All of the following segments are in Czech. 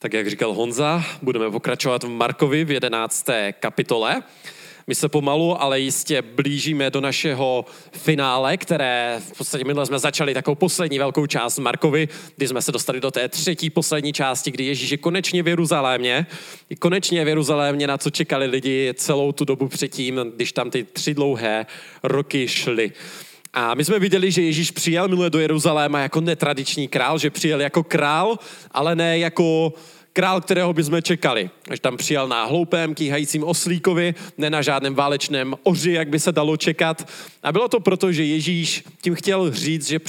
Tak jak říkal Honza, budeme pokračovat v Markovi v 11. kapitole. My se pomalu, ale jistě blížíme do našeho finále, které v podstatě minule jsme začali takovou poslední velkou část Markovi, kdy jsme se dostali do té třetí poslední části, kdy Ježíš je konečně v Jeruzalémě. I konečně v Jeruzalémě, na co čekali lidi celou tu dobu předtím, když tam ty 3 dlouhé roky šly. A my jsme viděli, že Ježíš přijel minule do Jeruzaléma jako netradiční král, že přijel jako král, ale ne jako král, kterého bychom čekali. Až tam přijel na hloupém, kýhajícím oslíkovi, ne na žádném válečném oři, jak by se dalo čekat. A bylo to proto, že Ježíš tím chtěl říct, že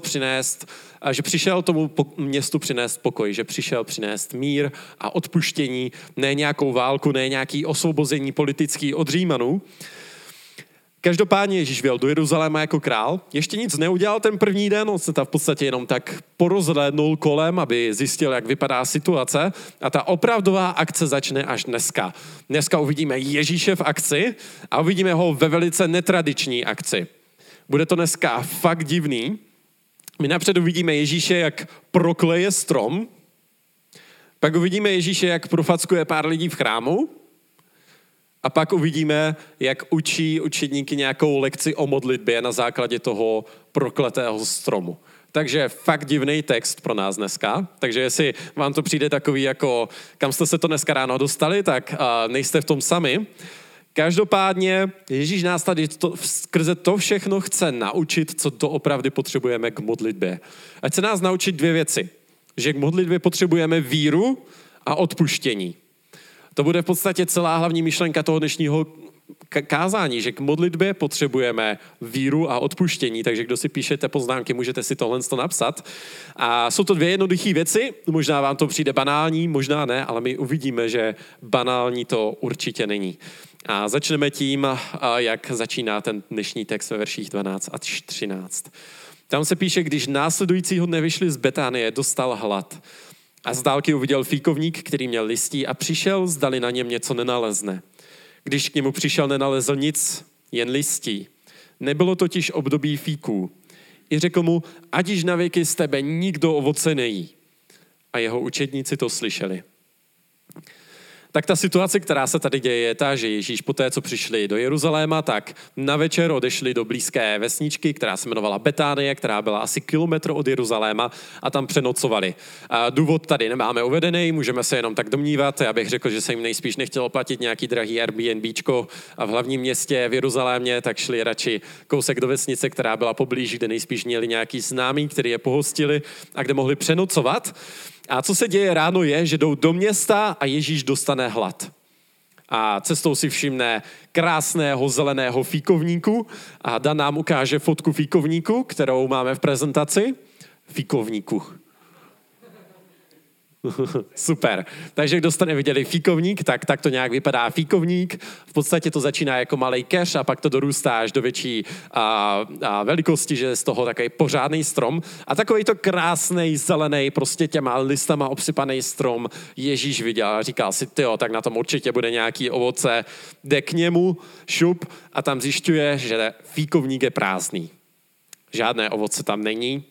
že přišel tomu městu přinést pokoj, že přišel přinést mír a odpuštění, ne nějakou válku, ne nějaký osvobození politický od Římanů. Každopádně Ježíš vjel do Jeruzaléma jako král. Ještě nic neudělal ten první den, on se tam v podstatě jenom tak porozhlédnul kolem, aby zjistil, jak vypadá situace. A ta opravdová akce začne až dneska. Dneska uvidíme Ježíše v akci a uvidíme ho ve velice netradiční akci. Bude to dneska fakt divný. My napřed uvidíme Ježíše, jak prokleje strom, pak uvidíme Ježíše, jak profackuje pár lidí v chrámu, a pak uvidíme, jak učí učedníky nějakou lekci o modlitbě na základě toho prokletého stromu. Takže fakt divný text pro nás dneska. Takže jestli vám to přijde takový, jako kam jste se to dneska ráno dostali, tak nejste v tom sami. Každopádně Ježíš nás tady skrze to všechno chce naučit, co to opravdu potřebujeme k modlitbě. Ať se nás naučit 2 věci. Že k modlitbě potřebujeme víru a odpuštění. To bude v podstatě celá hlavní myšlenka toho dnešního kázání, že k modlitbě potřebujeme víru a odpuštění, takže kdo si píšete poznámky, můžete si tohle napsat. A jsou to 2 jednoduché věci, možná vám to přijde banální, možná ne, ale my uvidíme, že banální to určitě není. A začneme tím, jak začíná ten dnešní text ve verších 12 až 13. Tam se píše, když následujícího dne vyšli z Betánie, dostal hlad. A z dálky uviděl fíkovník, který měl listí a přišel, zdali na něm něco nenalezne. Když k němu přišel, nenalezl nic, jen listí. Nebylo totiž období fíků. I řekl mu, ať již na věky z tebe nikdo ovoce nejí. A jeho učedníci to slyšeli. Tak ta situace, která se tady děje, je ta, že Ježíš poté, co přišli do Jeruzaléma, tak na večer odešli do blízké vesničky, která se jmenovala Betánie, která byla asi kilometr od Jeruzaléma a tam přenocovali. A důvod tady nemáme uvedený, můžeme se jenom tak domnívat. Já bych řekl, že se jim nejspíš nechtělo platit nějaký drahý Airbnbčko a v hlavním městě v Jeruzalémě, tak šli radši kousek do vesnice, která byla poblíž, kde nejspíš měli nějaký známý, který je pohostili a kde mohli přenocovat. A co se děje ráno je, že jdou do města a Ježíš dostane hlad. A cestou si všimne krásného zeleného fíkovníku a Dan nám ukáže fotku fíkovníku, kterou máme v prezentaci. Fíkovníku. Super. Takže kdo jste neviděli fíkovník, tak to nějak vypadá fíkovník. V podstatě to začíná jako malej keř a pak to dorůstá až do větší velikosti, že je z toho takový pořádný strom. A takový to krásný, zelený, prostě těma listama obsypaný strom Ježíš viděl a říkal si, tyjo, tak na tom určitě bude nějaký ovoce. Jde k němu, šup a tam zjišťuje, že fíkovník je prázdný. Žádné ovoce tam není.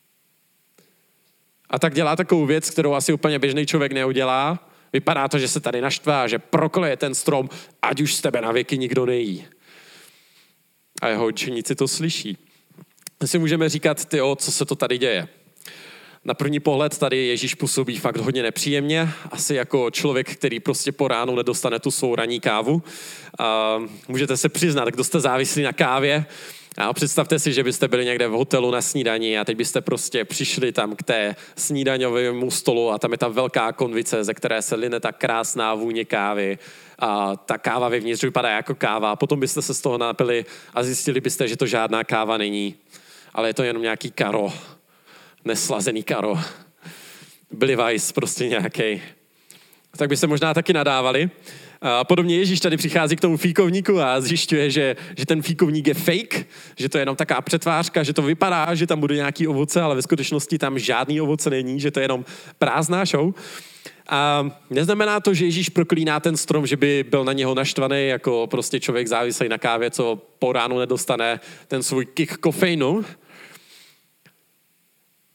A tak dělá takovou věc, kterou asi úplně běžný člověk neudělá. Vypadá to, že se tady naštvá, že prokleje ten strom, ať už z tebe na věky nikdo nejí. A jeho učeníci to slyší. My si můžeme říkat, tyjo, co se to tady děje. Na první pohled tady Ježíš působí fakt hodně nepříjemně, asi jako člověk, který prostě po ránu nedostane tu svou ranní kávu. Můžete se přiznat, kdo jste závislí na kávě. A představte si, že byste byli někde v hotelu na snídani a teď byste prostě přišli tam k té snídaňovému stolu a tam je ta velká konvice, ze které se line ta krásná vůně kávy. A ta káva vevnitř vypadá jako káva. A potom byste se z toho napili a zjistili byste, že to žádná káva není. Ale je to jenom nějaký karo. Neslazený karo. Blivice prostě nějaký. Tak by se možná taky nadávali. A podobně Ježíš tady přichází k tomu fíkovníku a zjišťuje, že ten fíkovník je fake, že to je jenom taková přetvářka, že to vypadá, že tam bude nějaký ovoce, ale ve skutečnosti tam žádný ovoce není, že to je jenom prázdná show. A neznamená to, že Ježíš proklíná ten strom, že by byl na něho naštvaný, jako prostě člověk závislý na kávě, co po ránu nedostane ten svůj kick kofeinu.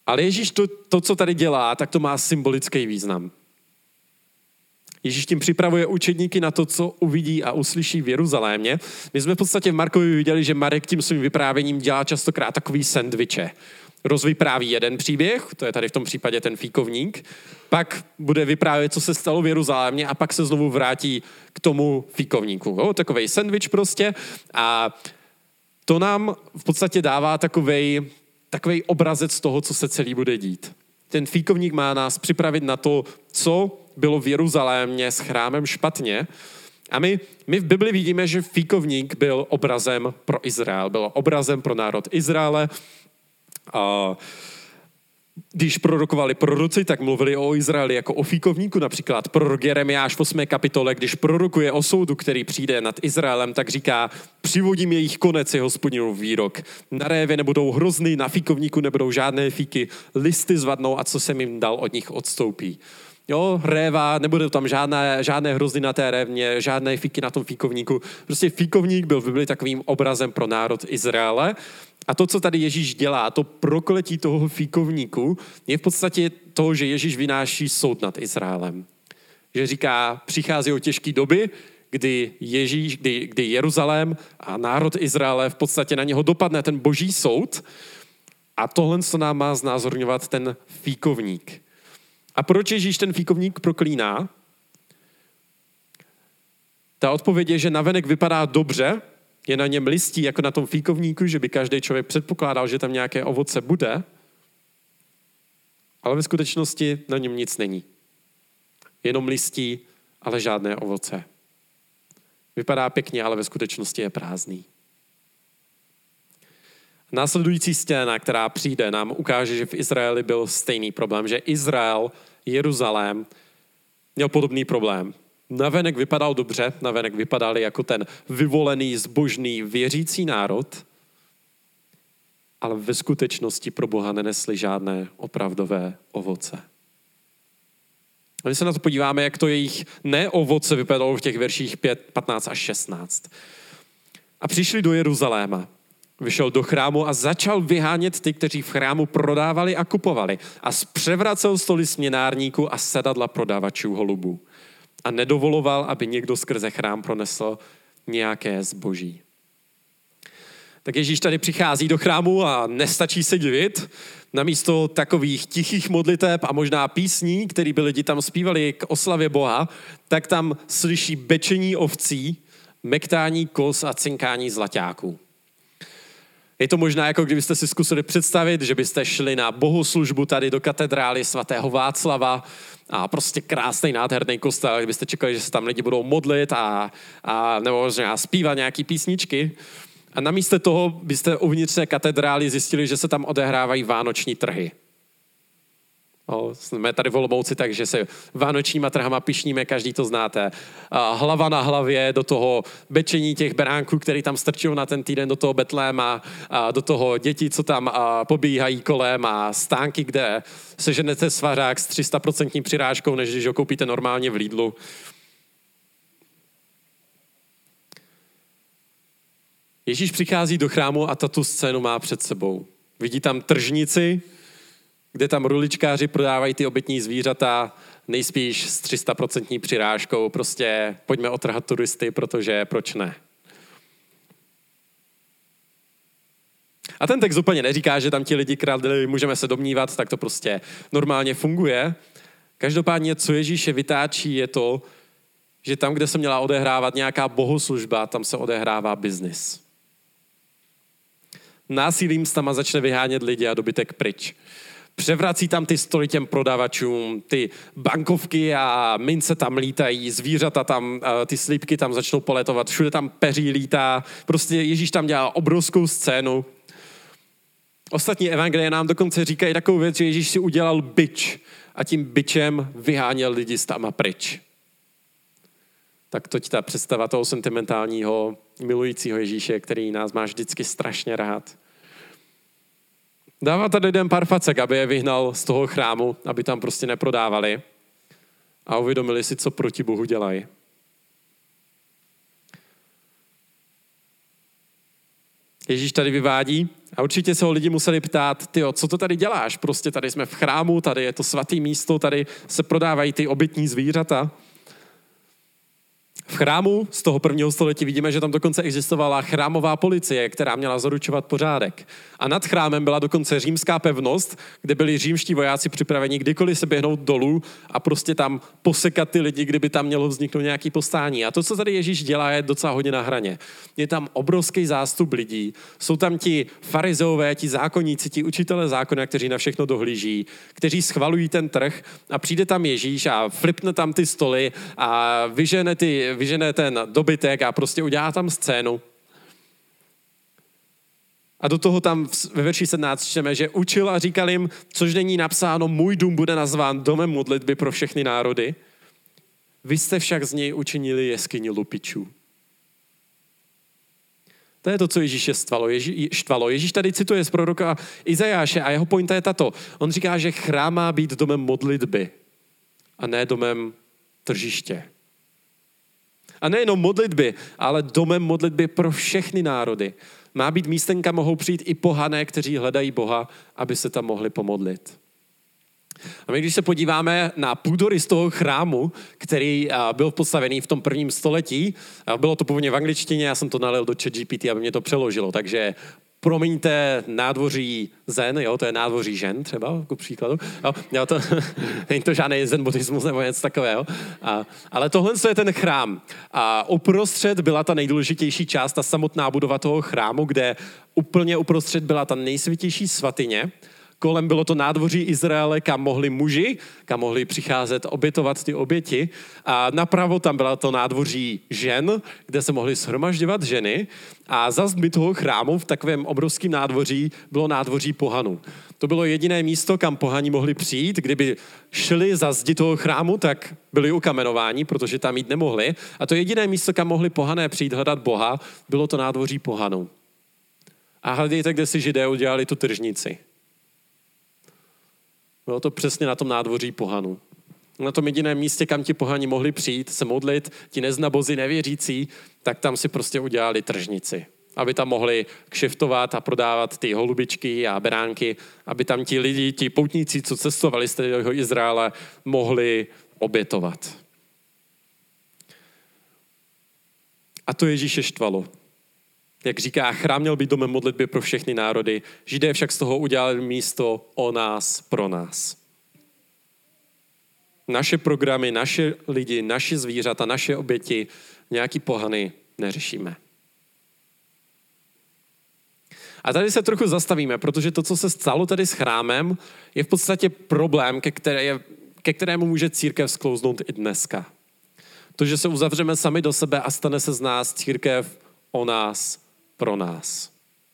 Ale Ježíš to, co tady dělá, tak to má symbolický význam. Ježíš tím připravuje učedníky na to, co uvidí a uslyší v Jeruzalémě. My jsme v podstatě v Markovi viděli, že Marek tím svým vyprávěním dělá častokrát takový sendviče. Rozvypráví jeden příběh, to je tady v tom případě ten fíkovník, pak bude vyprávět, co se stalo v Jeruzalémě a pak se znovu vrátí k tomu fíkovníku. Jo? Takovej sendvič prostě a to nám v podstatě dává takovej obrazec toho, co se celý bude dít. Ten fíkovník má nás připravit na to, co bylo v Jeruzalémě s chrámem špatně. A my v Bibli vidíme, že fíkovník byl obrazem pro Izrael, byl obrazem pro národ Izraele. A když prorokovali proroci, tak mluvili o Izraeli jako o fíkovníku. Například prorok Jeremiáš v 8. kapitole, když prorokuje o soudu, který přijde nad Izraelem, tak říká, přivodím jejich konec, je Hospodinův výrok. Na révě nebudou hrozny, na fíkovníku nebudou žádné fíky, listy zvadnou a co jsem jim dal, od nich odstoupí. Jo, réva, nebude tam žádné hrozny na té révně, žádné fíky na tom fíkovníku. Prostě fíkovník byl v Bibli takovým obrazem pro národ Izraele. A to, co tady Ježíš dělá, to prokletí toho fíkovníku, je v podstatě to, že Ježíš vynáší soud nad Izraelem. Že říká, přichází o těžké doby, kdy Jeruzalém a národ Izraele v podstatě na něho dopadne ten boží soud. A tohle, co nám má znázorňovat ten fíkovník. A proč Ježíš ten fíkovník proklíná? Ta odpověď je, že navenek vypadá dobře, je na něm listí, jako na tom fíkovníku, že by každý člověk předpokládal, že tam nějaké ovoce bude, ale ve skutečnosti na něm nic není. Jenom listí, ale žádné ovoce. Vypadá pěkně, ale ve skutečnosti je prázdný. Následující scéna, která přijde, nám ukáže, že v Izraeli byl stejný problém, že Izrael, Jeruzalém měl podobný problém. Navenek vypadal dobře, navenek vypadali jako ten vyvolený, zbožný, věřící národ, ale ve skutečnosti pro Boha nenesli žádné opravdové ovoce. A my se na to podíváme, jak to jejich neovoce vypadalo v těch verších 5, 15 až 16. A přišli do Jeruzaléma. Vyšel do chrámu a začal vyhánět ty, kteří v chrámu prodávali a kupovali. A zpřevracel stoly směnárníků a sedadla prodavačů holubů. A nedovoloval, aby někdo skrze chrám pronesl nějaké zboží. Tak Ježíš tady přichází do chrámu a nestačí se divit. Namísto takových tichých modliteb a možná písní, které by lidi tam zpívali k oslavě Boha, tak tam slyší bečení ovcí, mektání kos a cinkání zlaťáků. Je to možná, jako kdybyste si zkusili představit, že byste šli na bohoslužbu tady do katedrály svatého Václava a prostě krásný, nádherný kostel, kdybyste čekali, že se tam lidi budou modlit a nebo možná zpívat nějaký písničky. A namísto toho byste uvnitř té katedrály zjistili, že se tam odehrávají vánoční trhy. Jsme tady v Olomouci, takže se vánočníma trhama pyšníme, každý to znáte. Hlava na hlavě, do toho bečení těch beránků, který tam strčí na ten týden, do toho betléma, do toho děti, co tam pobíhají kolem a stánky, kde seženete svařák s 300% přirážkou, než když ho koupíte normálně v Lidlu. Ježíš přichází do chrámu a tato scénu má před sebou. Vidí tam tržnici, kde tam ruličkáři prodávají ty obětní zvířata, nejspíš s 300% přirážkou. Prostě pojďme otrhat turisty, protože proč ne? A ten text úplně neříká, že tam ti lidi kradli, můžeme se domnívat, tak to prostě normálně funguje. Každopádně, co Ježíše vytáčí, je to, že tam, kde se měla odehrávat nějaká bohoslužba, tam se odehrává biznis. Násilím s tama začne vyhánět lidi a dobytek pryč. Převrací tam ty stoly těm prodavačům, ty bankovky a mince tam lítají, zvířata tam, ty slípky tam začnou poletovat, všude tam peří lítá. Prostě Ježíš tam dělá obrovskou scénu. Ostatní evangelie nám dokonce říkají takovou věc, že Ježíš si udělal bič a tím bičem vyháněl lidi z tama pryč. Tak toť ta představa toho sentimentálního, milujícího Ježíše, který nás má vždycky strašně rád. Dává tady lidem pár facek, aby je vyhnal z toho chrámu, aby tam prostě neprodávali a uvědomili si, co proti Bohu dělají. Ježíš tady vyvádí A určitě se ho lidi museli ptát, tyjo, co to tady děláš? Prostě tady jsme v chrámu, tady je to svatý místo, tady se prodávají ty obětní zvířata. V chrámu z toho 1. století vidíme, že tam dokonce existovala chrámová policie, která měla zaručovat pořádek. A nad chrámem byla dokonce římská pevnost, kde byli římští vojáci připraveni kdykoliv se běhnout dolů a prostě tam posekat ty lidi, kdyby tam mělo vzniknout nějaké povstání. A to, co tady Ježíš dělá, je docela hodně na hraně. Je tam obrovský zástup lidí, jsou tam ti farizeové, ti zákonníci, ti učitelé zákona, kteří na všechno dohlíží, kteří schvalují ten trh a přijde tam Ježíš a flipne tam ty stoly a vyžene ten dobytek a prostě udělá tam scénu. A do toho tam ve verši 17 čteme, že učil a říkal jim, což není napsáno, můj dům bude nazván domem modlitby pro všechny národy. Vy jste však z něj učinili jeskyni lupičů. To je to, co Ježíše štvalo. Ježíš tady cituje z proroka Izajáše a jeho pointa je tato. On říká, že chrám má být domem modlitby a ne domem tržiště. A nejenom modlitby, ale domem modlitby pro všechny národy. Má být místem, kam mohou přijít i pohané, kteří hledají Boha, aby se tam mohli pomodlit. A my, když se podíváme na půdorys toho chrámu, který byl postavený v tom 1. století, bylo to původně v angličtině, já jsem to nalil do ChatGPT, aby mě to přeložilo, takže promiňte nádvoří zen, jo, to je nádvoří žen třeba, jako příkladu. Jo, to, není to žádný zen buddhismus nebo něco takového. Ale tohle je ten chrám. A uprostřed byla ta nejdůležitější část, ta samotná budova toho chrámu, kde úplně uprostřed byla ta nejsvětější svatyně. Kolem bylo to nádvoří Izraele, kam mohli muži, kam mohli přicházet obětovat ty oběti. A napravo tam byla to nádvoří žen, kde se mohly shromažďovat ženy. A za zdi toho chrámu v takovém obrovském nádvoří bylo nádvoří pohanů. To bylo jediné místo, kam pohani mohli přijít. Kdyby šli za zdi toho chrámu, tak byli ukamenováni, protože tam jít nemohli. A to jediné místo, kam mohli pohané přijít hledat Boha, bylo to nádvoří pohanů. A hledejte, kde si Židé udělali tu tržnici. Bylo to přesně na tom nádvoří pohanů. Na tom jediném místě, kam ti pohani mohli přijít, se modlit, ti neznabozi, nevěřící, tak tam si prostě udělali tržnici. Aby tam mohli kšeftovat a prodávat ty holubičky a beránky, aby tam ti lidi, ti poutníci, co cestovali z toho Izraele, mohli obětovat. A to Ježíše štvalo. Jak říká, chrám měl být domem modlitby pro všechny národy, Židé však z toho udělali místo o nás, pro nás. Naše programy, naše lidi, naše zvířata, naše oběti, nějaký pohany neřešíme. A tady se trochu zastavíme, protože to, co se stalo tady s chrámem, je v podstatě problém, ke kterému může církev sklouznout i dneska. To, že se uzavřeme sami do sebe a stane se z nás církev o nás, pro nás.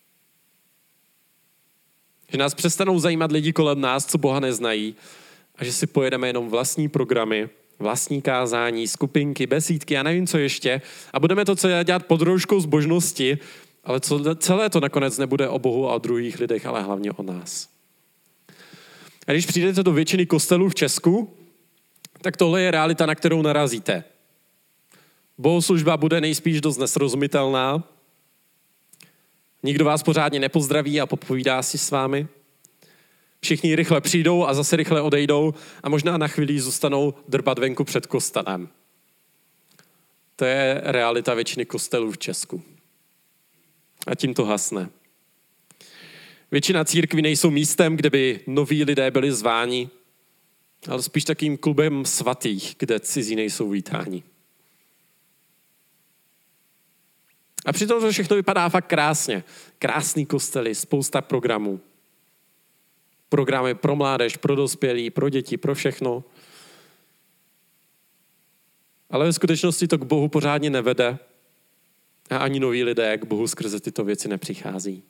Že nás přestanou zajímat lidi kolem nás, co Boha neznají, a že si pojedeme jenom vlastní programy, vlastní kázání, skupinky, besídky a nevím co ještě a budeme to celé dělat pod rouškou zbožnosti, ale celé to nakonec nebude o Bohu a o druhých lidech, ale hlavně o nás. A když přijdete do většiny kostelů v Česku, tak tohle je realita, na kterou narazíte. Bohoslužba bude nejspíš dost nesrozumitelná, nikdo vás pořádně nepozdraví a popovídá si s vámi. Všichni rychle přijdou a zase rychle odejdou a možná na chvíli zůstanou drbat venku před kostelem. To je realita většiny kostelů v Česku. A tím to hasne. Většina církví nejsou místem, kde by noví lidé byli zváni, ale spíš takým klubem svatých, kde cizí nejsou vítáni. A přitom to všechno vypadá fakt krásně. Krásný kostely, spousta programů. Programy pro mládež, pro dospělí, pro děti, pro všechno. Ale ve skutečnosti to k Bohu pořádně nevede a ani noví lidé k Bohu skrze tyto věci nepřichází.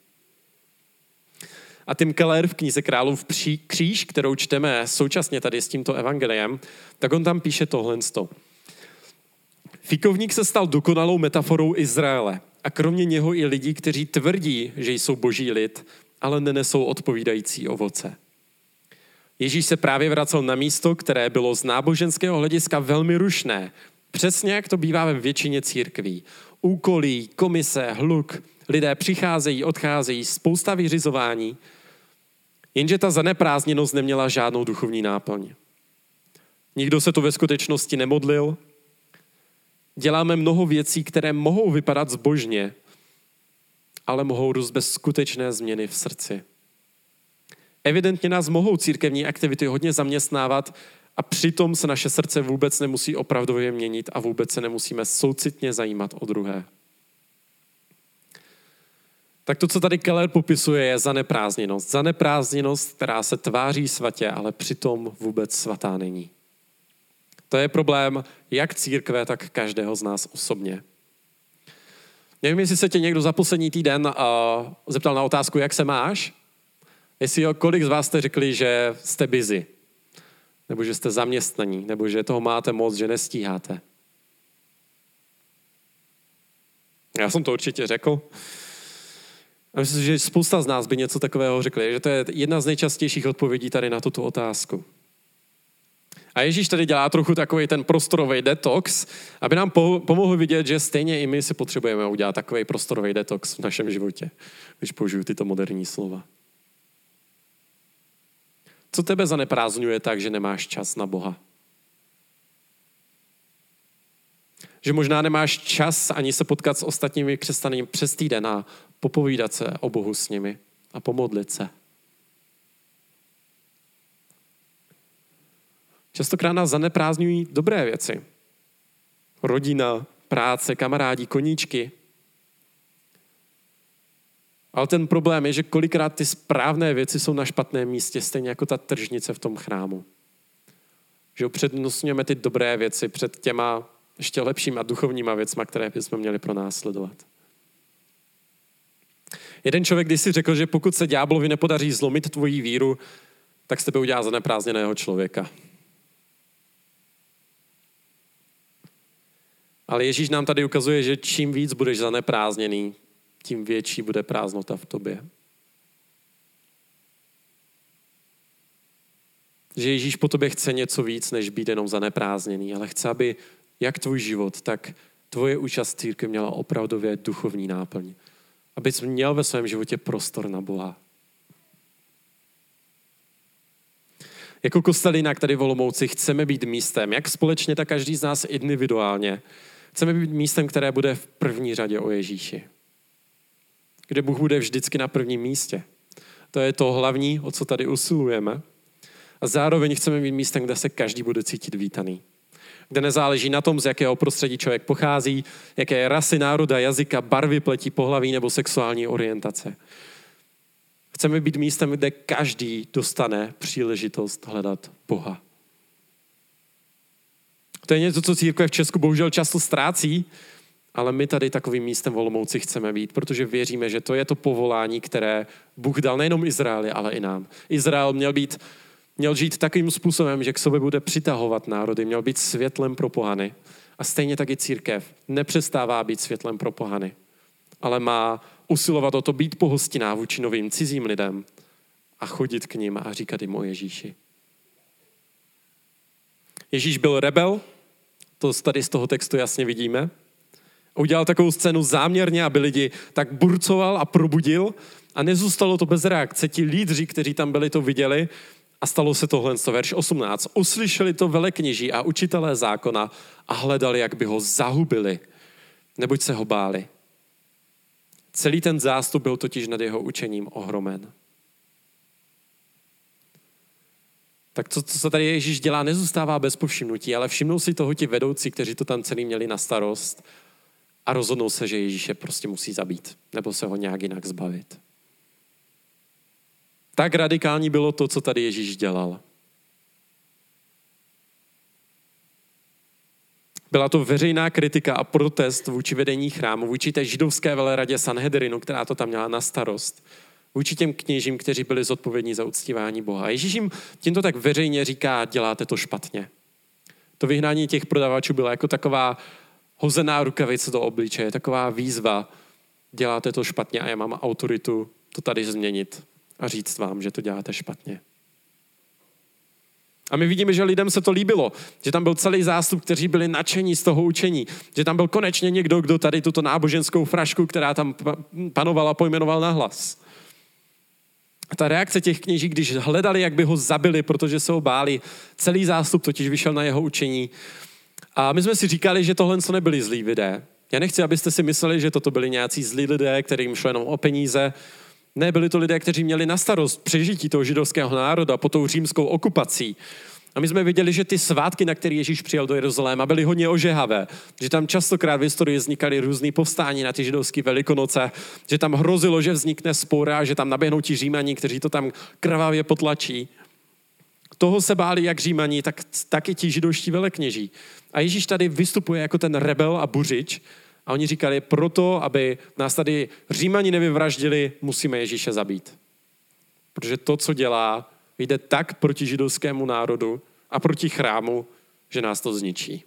A Tim Keller v knize Králův kříž, kterou čteme současně tady s tímto evangeliem, tak on tam píše tohlensto. Fikovník se stal dokonalou metaforou Izraele a kromě něho i lidí, kteří tvrdí, že jsou boží lid, ale nenesou odpovídající ovoce. Ježíš se právě vracel na místo, které bylo z náboženského hlediska velmi rušné. Přesně jak to bývá ve většině církví. Úkolí, komise, hluk, lidé přicházejí, odcházejí, spousta vyřizování, jenže ta zaneprázdněnost neměla žádnou duchovní náplň. Nikdo se to ve skutečnosti nemodlil. Děláme mnoho věcí, které mohou vypadat zbožně, ale mohou růst bez skutečné změny v srdci. Evidentně nás mohou církevní aktivity hodně zaměstnávat a přitom se naše srdce vůbec nemusí opravdově měnit a vůbec se nemusíme soucitně zajímat o druhé. Tak to, co tady Keller popisuje, je zaneprázdněnost. Zaneprázdněnost, která se tváří svatě, ale přitom vůbec svatá není. To je problém jak církve, tak každého z nás osobně. Nevím, jestli se tě někdo za poslední týden zeptal na otázku, jak se máš? Jestli kolik z vás jste řekli, že jste busy, nebo že jste zaměstnaní, nebo že toho máte moc, že nestíháte. Já jsem to určitě řekl. A myslím, že spousta z nás by něco takového řekli, že to je jedna z nejčastějších odpovědí tady na tuto otázku. A Ježíš tady dělá trochu takový ten prostorový detox, aby nám pomohl vidět, že stejně i my si potřebujeme udělat takový prostorový detox v našem životě, když použiju tyto moderní slova. Co tebe zaneprázdňuje tak, že nemáš čas na Boha? Že možná nemáš čas ani se potkat s ostatními křesťany přes týden a popovídat se o Bohu s nimi a pomodlit se. Častokrát nás zaneprázdňují dobré věci. Rodina, práce, kamarádi, koníčky. Ale ten problém je, že kolikrát ty správné věci jsou na špatném místě, stejně jako ta tržnice v tom chrámu. Že upřednostňujeme ty dobré věci před těma ještě lepšíma duchovníma věcma, které bychom měli pronásledovat. Jeden člověk když si řekl, že pokud se ďáblovi nepodaří zlomit tvoji víru, tak z tebe udělá zaneprázdněného člověka. Ale Ježíš nám tady ukazuje, že čím víc budeš zaneprázdněný, tím větší bude prázdnota v tobě. Že Ježíš po tobě chce něco víc, než být jenom zaneprázdněný, ale chce, aby jak tvůj život, tak tvoje účast církve měla opravdově duchovní náplň. Abys měl ve svém životě prostor na Boha. Jako Kostelinak tady v Olomouci chceme být místem, jak společně, tak každý z nás individuálně. Chceme být místem, které bude v první řadě o Ježíši. Kde Bůh bude vždycky na prvním místě. To je to hlavní, o co tady usilujeme. A zároveň chceme být místem, kde se každý bude cítit vítaný. Kde nezáleží na tom, z jakého prostředí člověk pochází, jaké rasy, národa, jazyka, barvy pleti, pohlaví nebo sexuální orientace. Chceme být místem, kde každý dostane příležitost hledat Boha. To je něco, co církve v Česku bohužel často ztrácí, ale my tady takovým místem v Olomouci chceme být, protože věříme, že to je to povolání, které Bůh dal nejenom Izraeli, ale i nám. Izrael měl žít takovým způsobem, že k sobě bude přitahovat národy, měl být světlem pro pohany. A stejně tak i církev nepřestává být světlem pro pohany, ale má usilovat o to být pohostinná vůči novým cizím lidem a chodit k nim a říkat jim o Ježíši. Ježíš byl rebel, to tady z toho textu jasně vidíme. Udělal takovou scénu záměrně, aby lidi tak burcoval a probudil a nezůstalo to bez reakce. Ti lídři, kteří tam byli, to viděli a stalo se tohle, verš 18. Uslyšeli to velekněží a učitelé zákona a hledali, jak by ho zahubili, neboť se ho báli. Celý ten zástup byl totiž nad jeho učením ohromen. Tak co se tady Ježíš dělá, nezůstává bez povšimnutí, ale všimnou si toho ti vedoucí, kteří to tam celý měli na starost a rozhodnou se, že Ježíše prostě musí zabít nebo se ho nějak jinak zbavit. Tak radikální bylo to, co tady Ježíš dělal. Byla to veřejná kritika a protest vůči vedení chrámu, vůči té židovské veleradě Sanhedrinu, která to tam měla na starost. Vůči těm kněžím, kteří byli zodpovědní za uctívání Boha. A Ježíš jim tímto tak veřejně říká, děláte to špatně. To vyhnání těch prodavačů byla jako taková hozená rukavice do obličeje, taková výzva, děláte to špatně a já mám autoritu to tady změnit a říct vám, že to děláte špatně. A my vidíme, že lidem se to líbilo, že tam byl celý zástup, kteří byli nadšení z toho učení, že tam byl konečně někdo, kdo tady tuto náboženskou frašku, která tam panovala, pojmenoval nahlas. A ta reakce těch kněží, když hledali, jak by ho zabili, protože se ho báli, celý zástup totiž vyšel na jeho učení. A my jsme si říkali, že tohle nebyli zlí lidé. Já nechci, abyste si mysleli, že toto byli nějací zlí lidé, kterým šlo jenom o peníze. Ne, byli to lidé, kteří měli na starost přežití toho židovského národa pod tou římskou okupací. A my jsme viděli, že ty svátky, na které Ježíš přijel do Jeruzaléma, byly hodně ožehavé. Že tam častokrát v historii vznikaly různý povstání na ty židovské velikonoce, že tam hrozilo, že vznikne spor a že tam naběhnou ti Římani, kteří to tam krvavě potlačí. Toho se báli jak Římani, tak i ti židovští velekněží. A Ježíš tady vystupuje jako ten rebel a buřič a oni říkali, proto, aby nás tady Římani nevyvraždili, musíme Ježíše zabít. Protože to, co dělá, jde tak proti židovskému národu a proti chrámu, že nás to zničí.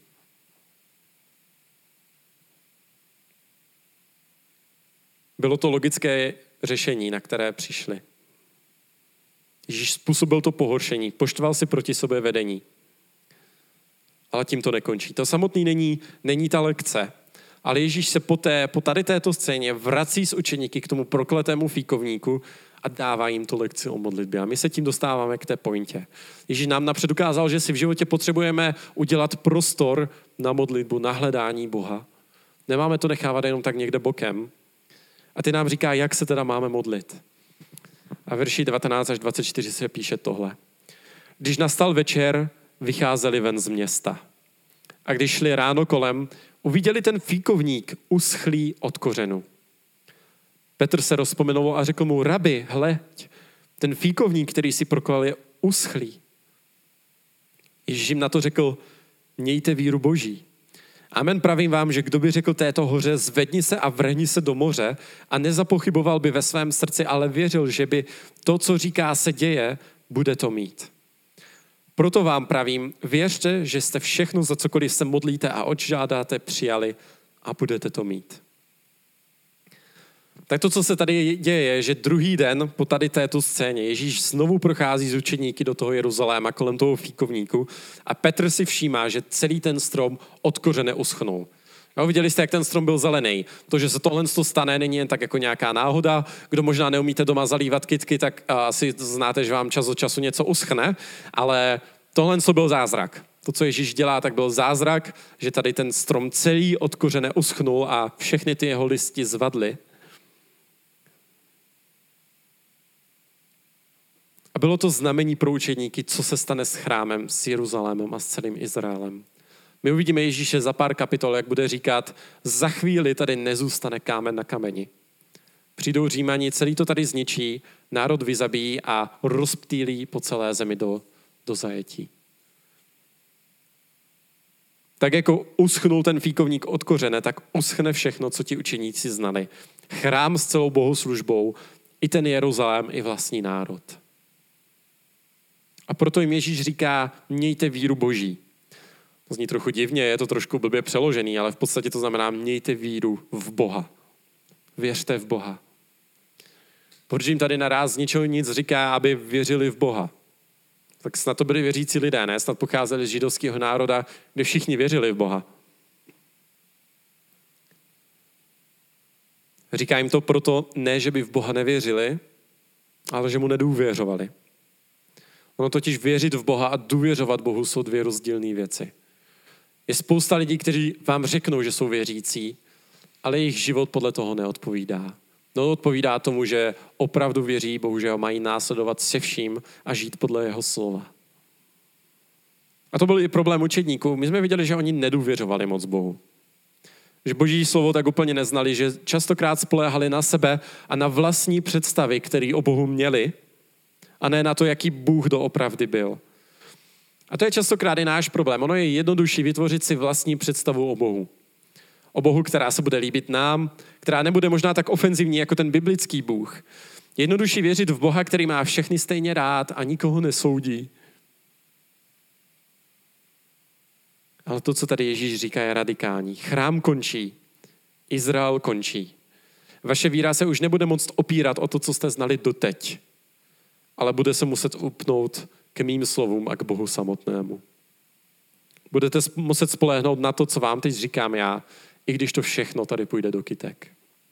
Bylo to logické řešení, na které přišli. Ježíš způsobil to pohoršení, poštval si proti sobě vedení. Ale tím to nekončí. To samotný není ta lekce. Ale Ježíš se po tady této scéně vrací s učeníky k tomu prokletému fíkovníku a dává jim tu lekci o modlitbě. A my se tím dostáváme k té pointě. Ježíš nám napřed ukázal, že si v životě potřebujeme udělat prostor na modlitbu, na hledání Boha. Nemáme to nechávat jenom tak někde bokem. A ty nám říká, jak se teda máme modlit. A verši 19 až 24 se píše tohle. Když nastal večer, vycházeli ven z města. A když šli ráno kolem, uviděli ten fíkovník uschlý od kořenu. Petr se rozpomenul a řekl mu, rabi, hleď, ten fíkovník, který si proklal, je uschlý. Ježíš jim na to řekl, mějte víru Boží. Amen, pravím vám, že kdo by řekl této hoře, zvedni se a vrhni se do moře a nezapochyboval by ve svém srdci, ale věřil, že by to, co říká, se děje, bude to mít. Proto vám pravím, věřte, že jste všechno, za cokoliv se modlíte a oč žádáte, přijali a budete to mít. Tak to, co se tady děje, je, že druhý den po tady této scéně Ježíš znovu prochází z učeníky do toho Jeruzaléma kolem toho fíkovníku a Petr si všímá, že celý ten strom od kořene uschnul. Jo, viděli jste, jak ten strom byl zelený. To, že se tohle stane, není jen tak jako nějaká náhoda. Kdo možná neumíte doma zalívat kytky, tak asi znáte, že vám čas od času něco uschne, ale tohle byl zázrak. To, co Ježíš dělá, tak byl zázrak, že tady ten strom celý od kořene uschnul a všechny ty jeho listi zvadly. A bylo to znamení pro učeníky, co se stane s chrámem, s Jeruzalémem a s celým Izraelem. My uvidíme Ježíše za pár kapitol, jak bude říkat, za chvíli tady nezůstane kámen na kameni. Přijdou Římani, celý to tady zničí, národ vyzabíjí a rozptýlí po celé zemi do zajetí. Tak jako uschnul ten fíkovník od kořene, tak uschne všechno, co ti učeníci znali. Chrám s celou bohoslužbou, i ten Jeruzalém, i vlastní národ. A proto jim Ježíš říká, mějte víru Boží. To zní trochu divně, je to trošku blbě přeložený, ale v podstatě to znamená, mějte víru v Boha. Věřte v Boha. Protože jim tady naráz z ničeho nic říká, aby věřili v Boha. Tak snad to byli věřící lidé, ne? Snad pocházeli z židovského národa, kde všichni věřili v Boha. Říká jim to proto ne, že by v Boha nevěřili, ale že mu nedůvěřovali. Ono totiž věřit v Boha a důvěřovat Bohu jsou dvě rozdílné věci. Je spousta lidí, kteří vám řeknou, že jsou věřící, ale jejich život podle toho neodpovídá. No, odpovídá tomu, že opravdu věří Bohu, že ho mají následovat se vším a žít podle jeho slova. A to byl i problém učedníků. My jsme viděli, že oni nedůvěřovali moc Bohu. Že Boží slovo tak úplně neznali, že častokrát spoléhali na sebe a na vlastní představy, které o Bohu měli, a ne na to, jaký Bůh doopravdy byl. A to je častokrát i náš problém. Ono je jednodušší vytvořit si vlastní představu o Bohu. O Bohu, která se bude líbit nám, která nebude možná tak ofenzivní jako ten biblický Bůh. Jednodušší věřit v Boha, který má všechny stejně rád a nikoho nesoudí. Ale to, co tady Ježíš říká, je radikální. Chrám končí, Izrael končí. Vaše víra se už nebude moct opírat o to, co jste znali doteď, ale bude se muset upnout k mým slovům a k Bohu samotnému. Budete muset spolehnout na to, co vám teď říkám já, i když to všechno tady půjde do kytek.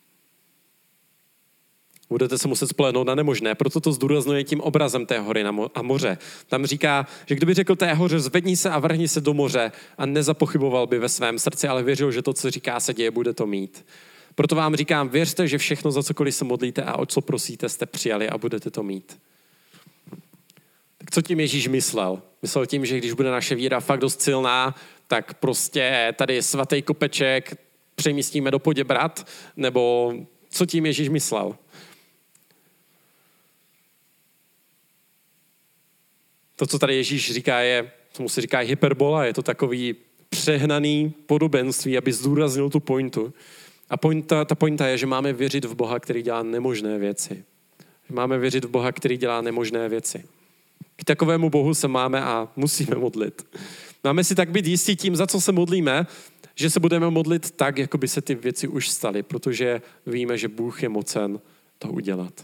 Budete se muset spolehnout na nemožné, proto to zdůrazňuje tím obrazem té hory a moře. Tam říká, že kdyby řekl té hoře, zvedni se a vrhni se do moře a nezapochyboval by ve svém srdci, ale věřil, že to, co říká, se děje, bude to mít. Proto vám říkám, věřte, že všechno, za cokoliv se modlíte a o co prosíte, jste přijali a budete to mít. Tak co tím Ježíš myslel? Myslel tím, že když bude naše víra fakt dost silná, tak prostě tady svatý kopeček přemístíme do Poděbrad? Nebo co tím Ježíš myslel? To, co tady Ježíš říká, tomu se říká hyperbola, je to takový přehnaný podobenství, aby zdůraznil tu pointu. A ta pointa je, že máme věřit v Boha, který dělá nemožné věci. Máme věřit v Boha, který dělá nemožné věci. K takovému Bohu se máme a musíme modlit. Máme si tak být jistí tím, za co se modlíme, že se budeme modlit tak, jako by se ty věci už staly, protože víme, že Bůh je mocen to udělat.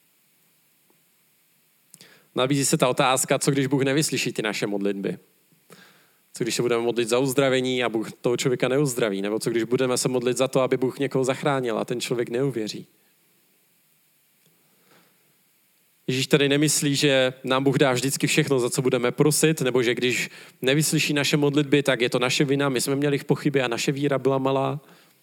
Nabízí se ta otázka, co když Bůh nevyslyší ty naše modlitby. Co když se budeme modlit za uzdravení a Bůh toho člověka neuzdraví, nebo co když budeme se modlit za to, aby Bůh někoho zachránil a ten člověk neuvěří. Ježíš tady nemyslí, že nám Bůh dá vždycky všechno, za co budeme prosit, nebo že když nevyslyší naše modlitby, tak je to naše vina, my jsme měli pochyby a naše víra byla malá.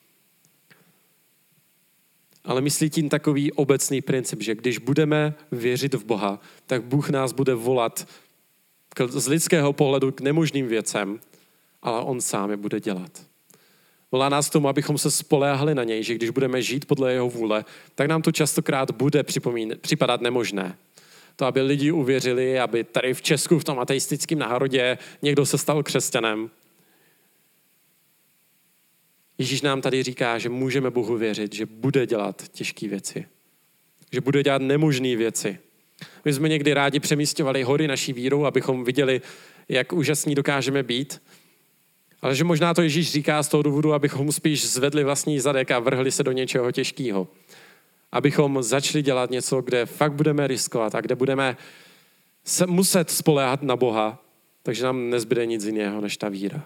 Ale myslí tím takový obecný princip, že když budeme věřit v Boha, tak Bůh nás bude volat z lidského pohledu k nemožným věcem, ale on sám je bude dělat. Volá nás k tomu, abychom se spoléhali na něj, že když budeme žít podle jeho vůle, tak nám to častokrát bude připadat nemožné. To, aby lidi uvěřili, aby tady v Česku, v tom ateistickém národě, někdo se stal křesťanem. Ježíš nám tady říká, že můžeme Bohu věřit, že bude dělat těžké věci. Že bude dělat nemožné věci. My jsme někdy rádi přemísťovali hory naší vírou, abychom viděli, jak úžasní dokážeme být. Ale že možná to Ježíš říká z toho důvodu, abychom spíš zvedli vlastní zadek a vrhli se do něčeho těžkého. Abychom začali dělat něco, kde fakt budeme riskovat a kde budeme se muset spoléhat na Boha, takže nám nezbyde nic jiného než ta víra.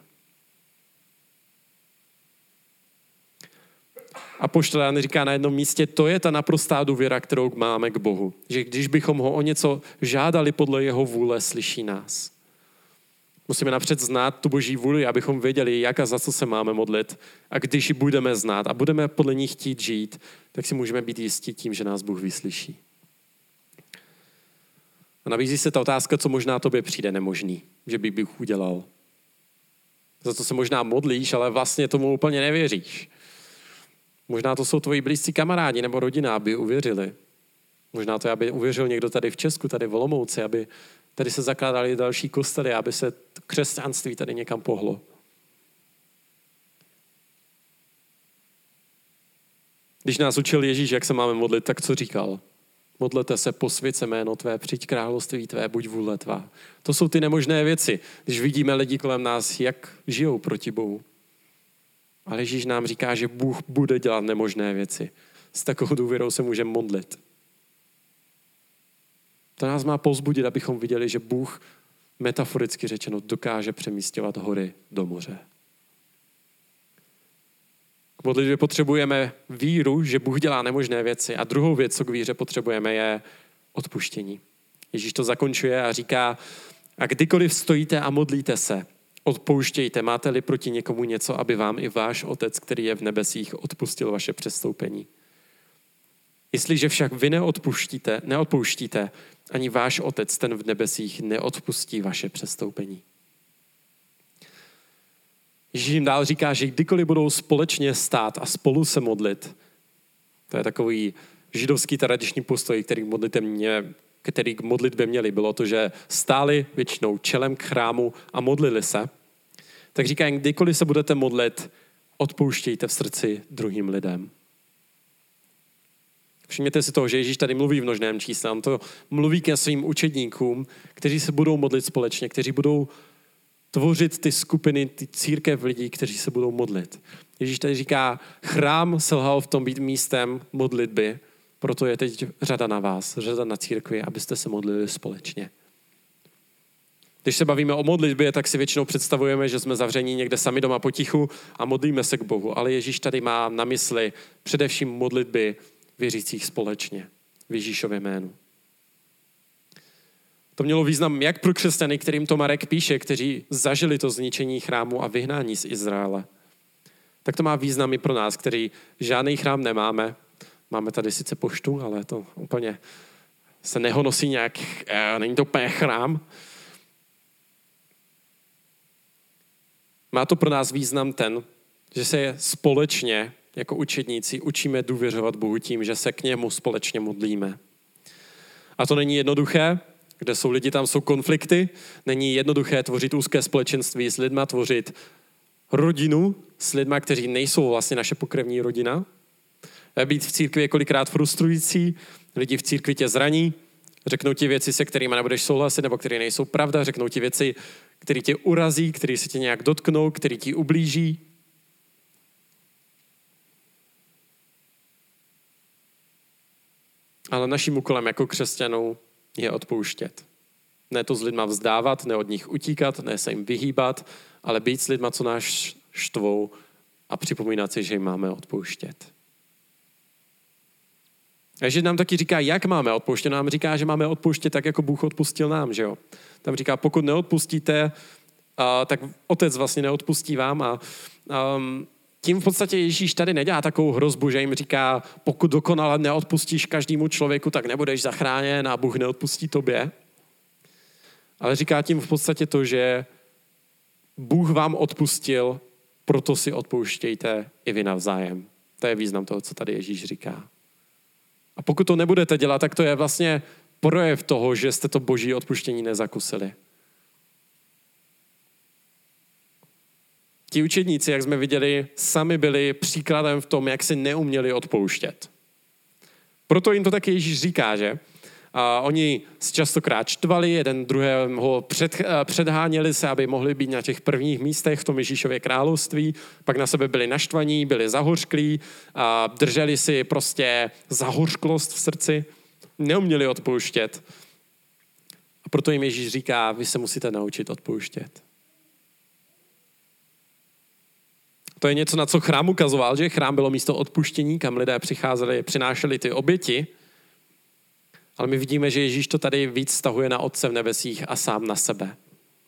Apoštol Jan říká na jednom místě, to je ta naprostá důvěra, kterou máme k Bohu. Že když bychom ho o něco žádali podle jeho vůle, slyší nás. Musíme napřed znát tu Boží vůli, abychom věděli, jak a za co se máme modlit. A když ji budeme znát a budeme podle ní chtít žít, tak si můžeme být jistí tím, že nás Bůh vyslyší. A nabízí se ta otázka, co možná tobě přijde nemožný, že by Bůh udělal. Za co se možná modlíš, ale vlastně tomu úplně nevěříš. Možná to jsou tvoji blízcí kamarádi nebo rodina, aby uvěřili. Možná to, aby uvěřil někdo tady v Česku, tady v Olomouci, aby tady se zakládali další kostely, aby se křesťanství tady někam pohlo. Když nás učil Ježíš, jak se máme modlit, tak co říkal? Modlete se, posvěť se jméno tvé, přijď království tvé, buď vůle tvá. To jsou ty nemožné věci, když vidíme lidi kolem nás, jak žijou proti Bohu. Ale Ježíš nám říká, že Bůh bude dělat nemožné věci. S takovou důvěrou se můžeme modlit. To nás má povzbudit, abychom viděli, že Bůh metaforicky řečeno dokáže přemísťovat hory do moře. K modlitbě potřebujeme víru, že Bůh dělá nemožné věci. A druhou věc, co k víře potřebujeme, je odpuštění. Ježíš to zakončuje a říká, a kdykoliv stojíte a modlíte se, odpouštějte, máte-li proti někomu něco, aby vám i váš Otec, který je v nebesích, odpustil vaše přestoupení. Jestliže však vy neodpouštíte, ani váš Otec, ten v nebesích, neodpustí vaše přestoupení. Ježíš jim dál říká, že kdykoliv budou společně stát a spolu se modlit, to je takový židovský tradiční postoj, který k modlitbě měli, bylo to, že stáli většinou čelem k chrámu a modlili se, tak říká, kdykoliv se budete modlit, odpouštějte v srdci druhým lidem. Všimněte si toho, že Ježíš tady mluví v množném čísle. On to mluví ke svým učedníkům, kteří se budou modlit společně, kteří budou tvořit ty skupiny, ty církev lidí, kteří se budou modlit. Ježíš tady říká, chrám selhal v tom být místem modlitby, proto je teď řada na vás, řada na církvi, abyste se modlili společně. Když se bavíme o modlitbě, tak si většinou představujeme, že jsme zavření někde sami doma potichu a modlíme se k Bohu. Ale Ježíš tady má na mysli především modlitby věřících společně v Ježíšově jménu. To mělo význam jak pro křesťany, kterým to Marek píše, kteří zažili to zničení chrámu a vyhnání z Izraele. Tak to má význam i pro nás, který žádný chrám nemáme. Máme tady sice poštu, ale to úplně se nehonosí nějak, není to úplně chrám. Má to pro nás význam ten, že se společně jako učedníci učíme důvěřovat Bohu tím, že se k němu společně modlíme. A to není jednoduché, kde jsou lidi, tam jsou konflikty. Není jednoduché tvořit úzké společenství s lidma, tvořit rodinu s lidma, kteří nejsou vlastně naše pokrevní rodina. Být v církvi je kolikrát frustrující, lidi v církvi tě zraní, řeknou ti věci, se kterými nebudeš souhlasit, nebo které nejsou pravda, řeknou ti věci, které tě urazí, které se tě nějak dotknou, které ti ublíží. Ale naším úkolem jako křesťanů je odpouštět. Ne to s lidma vzdávat, ne od nich utíkat, ne se jim vyhýbat, ale být s lidma, co nás štvou a připomínat si, že jim máme odpouštět. A že nám taky říká, jak máme odpouštět. Nám říká, že máme odpouštět tak, jako Bůh odpustil nám, že jo. Tam říká, pokud neodpustíte, tak Otec vlastně neodpustí vám a tím v podstatě Ježíš tady nedělá takovou hrozbu, že jim říká, pokud dokonale neodpustíš každému člověku, tak nebudeš zachráněn a Bůh neodpustí tobě. Ale říká tím v podstatě to, že Bůh vám odpustil, proto si odpouštějte i vy navzájem. To je význam toho, co tady Ježíš říká. A pokud to nebudete dělat, tak to je vlastně projev toho, že jste to boží odpuštění nezakusili. Ti učedníci, jak jsme viděli, sami byli příkladem v tom, jak si neuměli odpouštět. Proto jim to taky Ježíš říká, že? A oni častokrát štvali, jeden druhého předháněli se, aby mohli být na těch prvních místech v tom Ježíšově království, pak na sebe byli naštvaní, byli zahořklí, a drželi si prostě zahořklost v srdci, neuměli odpouštět. A proto jim Ježíš říká, vy se musíte naučit odpouštět. To je něco, na co chrám ukazoval, že chrám bylo místo odpuštění, kam lidé přicházeli, přinášeli ty oběti. Ale my vidíme, že Ježíš to tady víc vztahuje na Otce v nebesích a sám na sebe.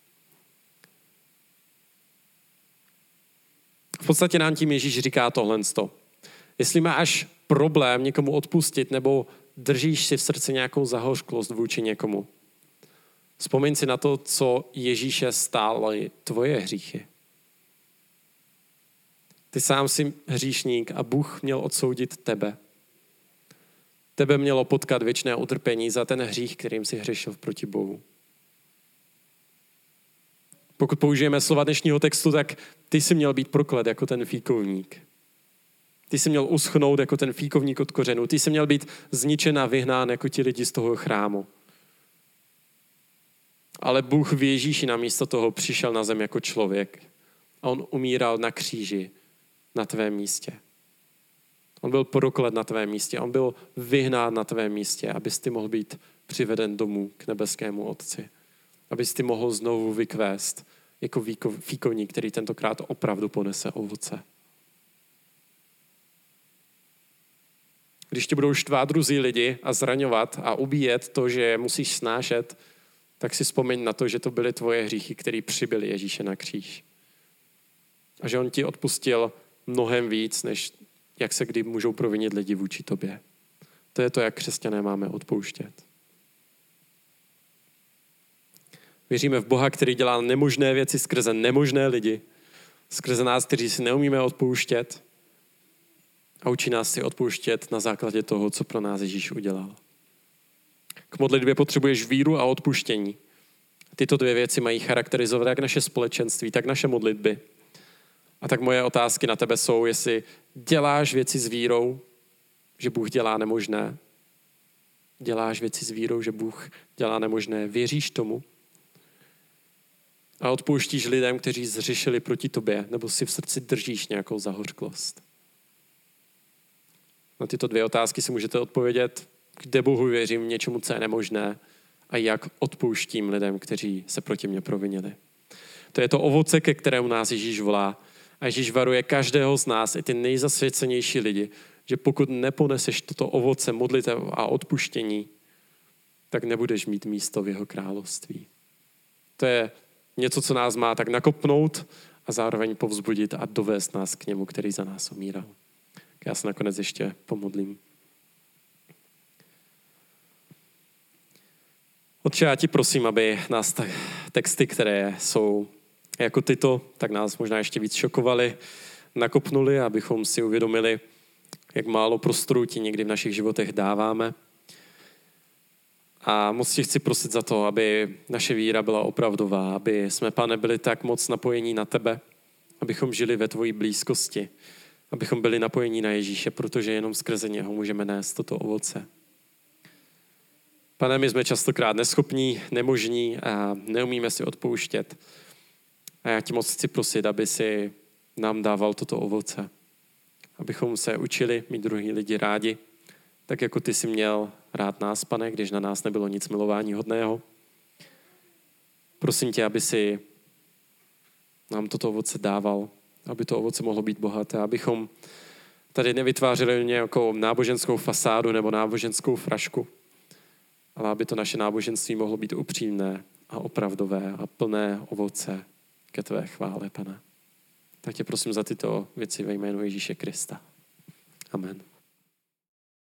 V podstatě nám tím Ježíš říká tohle. Jestli máš problém někomu odpustit nebo držíš si v srdci nějakou zahořklost vůči někomu, vzpomeň si na to, co Ježíše stály tvoje hříchy. Ty sám jsi hříšník a Bůh měl odsoudit tebe. Tebe mělo potkat věčné utrpení za ten hřích, kterým jsi hřešil proti Bohu. Pokud použijeme slova dnešního textu, tak ty jsi měl být proklet jako ten fíkovník. Ty jsi měl uschnout jako ten fíkovník od kořenů. Ty jsi měl být zničen a vyhnán jako ti lidi z toho chrámu. Ale Bůh v Ježíši namísto toho přišel na zem jako člověk. A on umíral na kříži na tvém místě. On byl proklet na tvém místě. On byl vyhnán na tvém místě, abys ty mohl být přiveden domů k nebeskému Otci. Abys ty mohl znovu vykvést jako fíkovník, který tentokrát opravdu ponese ovoce. Když tě budou štvát druzí lidi a zraňovat a ubíjet to, že musíš snášet, tak si vzpomeň na to, že to byly tvoje hříchy, které přibyly Ježíše na kříž. A že on ti odpustil mnohem víc, než jak se kdy můžou provinit lidi vůči tobě. To je to, jak křesťané máme odpouštět. Věříme v Boha, který dělá nemožné věci skrze nemožné lidi, skrze nás, kteří si neumíme odpouštět a učí nás si odpouštět na základě toho, co pro nás Ježíš udělal. K modlitbě potřebuješ víru a odpuštění. Tyto dvě věci mají charakterizovat jak naše společenství, tak naše modlitby. A tak moje otázky na tebe jsou, jestli děláš věci s vírou, že Bůh dělá nemožné. Děláš věci s vírou, že Bůh dělá nemožné. Věříš tomu? A odpouštíš lidem, kteří zřešili proti tobě, nebo si v srdci držíš nějakou zahořklost. Na tyto dvě otázky si můžete odpovědět, kde Bohu věřím, něčemu, co je nemožné, a jak odpouštím lidem, kteří se proti mně provinili. To je to ovoce, ke kterému nás Ježíš volá. A Ježíš varuje každého z nás, i ty nejzasvěcenější lidi, že pokud neponeseš toto ovoce modlitev a odpuštění, tak nebudeš mít místo v jeho království. To je něco, co nás má tak nakopnout a zároveň povzbudit a dovést nás k němu, který za nás umíral. Já se nakonec ještě pomodlím. Otče, já ti prosím, aby nás texty, které jsou jako tyto, tak nás možná ještě víc šokovaly, nakopnuli, abychom si uvědomili, jak málo prostoru ti někdy v našich životech dáváme. A moc ti chci prosit za to, aby naše víra byla opravdová, aby jsme, Pane, byli tak moc napojení na tebe, abychom žili ve tvojí blízkosti, abychom byli napojení na Ježíše, protože jenom skrze něho můžeme nést toto ovoce. Pane, my jsme častokrát neschopní, nemožní a neumíme si odpouštět. A já ti moc chci prosit, aby si nám dával toto ovoce. Abychom se učili mít druhý lidi rádi, tak jako ty jsi měl rád nás, Pane, když na nás nebylo nic milování hodného. Prosím tě, aby si nám toto ovoce dával, aby to ovoce mohlo být bohaté, abychom tady nevytvářeli nějakou náboženskou fasádu nebo náboženskou frašku, ale aby to naše náboženství mohlo být upřímné a opravdové a plné ovoce ke tvé chvále, Pane. Tak tě prosím za tyto věci ve jménu Ježíše Krista. Amen.